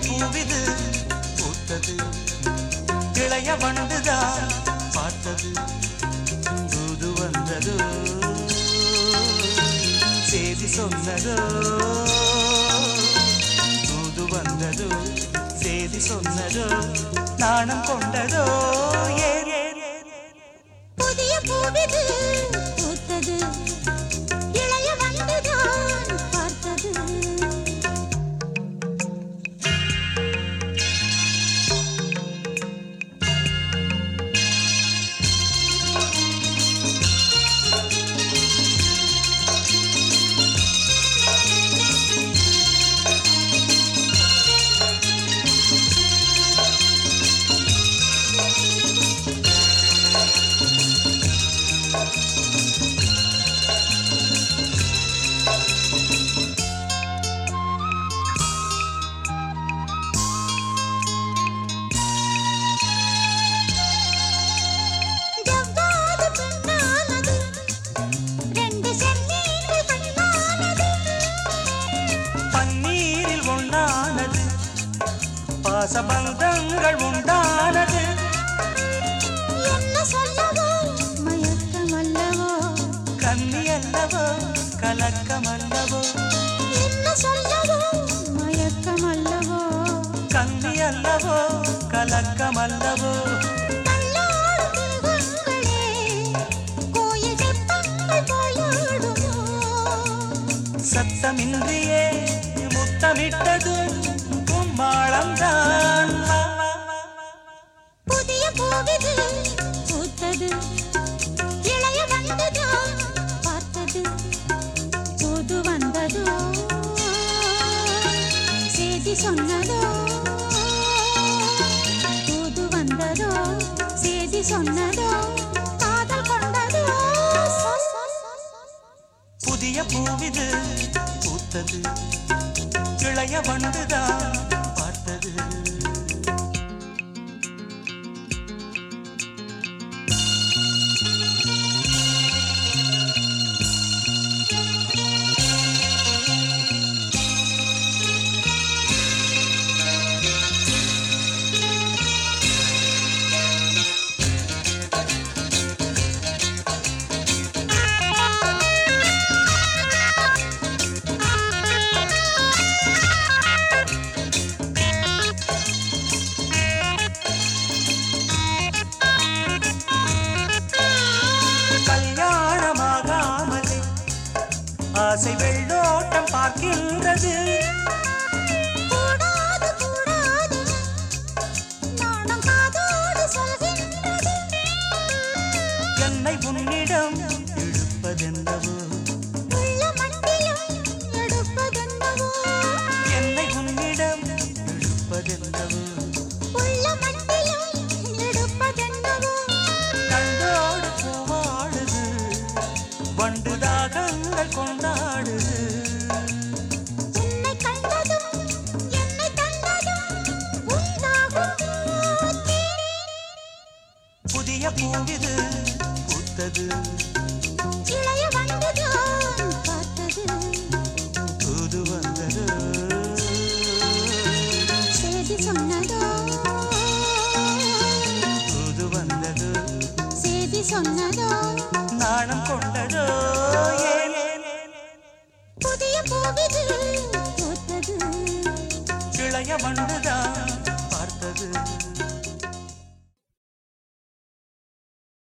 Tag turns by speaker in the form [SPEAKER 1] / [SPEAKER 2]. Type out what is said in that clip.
[SPEAKER 1] பூவிது பூத்தது இளைய வண்டுதான் பார்த்தது தூது வந்ததோ செய்தி சொன்னதோ தூது வந்ததோ செய்தி சொன்னதோ நாணம் கொண்டதோ
[SPEAKER 2] புதிய பூவிது பூத்தது இளைய வண்டுதான் பார்த்தது
[SPEAKER 1] பாசபந்தங்கள் உண்டானது
[SPEAKER 2] என்ன சொல்லவோ மயக்கம் அல்லவோ
[SPEAKER 1] கண்ணி அல்லவோ கலக்கம் அல்லவோ
[SPEAKER 2] என்ன சொல்லவோ மயக்கம் அல்லவோ
[SPEAKER 1] கண்ணி அல்லவோ கலக்கம் அல்லவோ சத்தமின்றியே முத்தமிட்டது கும்மாளம்தான்
[SPEAKER 2] புதிய பூவிது பூத்தது இளைய வந்ததுதான் பார்த்தது புது வந்ததோ செய்தி சொன்னதோ புது வந்ததோ செய்தி சொன்னதோ காதல் கொண்டதோ
[SPEAKER 1] புதிய பூவிது பூத்தது இளைய வண்டுதான் பார்த்தது ஆசை வெள்ளோட்டம் பார்க்கின்றது
[SPEAKER 2] கூடாது கூடாது நானும் காதோடு சொல்கின்றது
[SPEAKER 1] என்னை உன்னிடம் இழுப்பதென்னவோ
[SPEAKER 2] உள்ள மண்டிலும் எடுப்பதென்னவோ
[SPEAKER 1] என்னை உன்னிடம் இழுப்பதென்னவோ
[SPEAKER 2] உள்ள மண்டிலும் எடுப்பதென்னவோ
[SPEAKER 1] கண்டோடு பூவாடுது வண்டுதாகங்கள் கொண்டாடுது
[SPEAKER 2] உன்னை கண்டதும் என்னை தந்ததும் உண்டாகும்
[SPEAKER 1] புதிய பூவிது பூத்தது
[SPEAKER 2] இளைய வண்டுதான் பார்த்தது
[SPEAKER 1] புது வந்தது
[SPEAKER 2] செய்தி சொன்னதோ
[SPEAKER 1] புது வந்தது
[SPEAKER 2] செய்தி சொன்னதோ
[SPEAKER 1] நாணம் கொண்டதோ
[SPEAKER 2] புதிய பூவிது பூத்தது
[SPEAKER 1] இளைய வண்டுதான்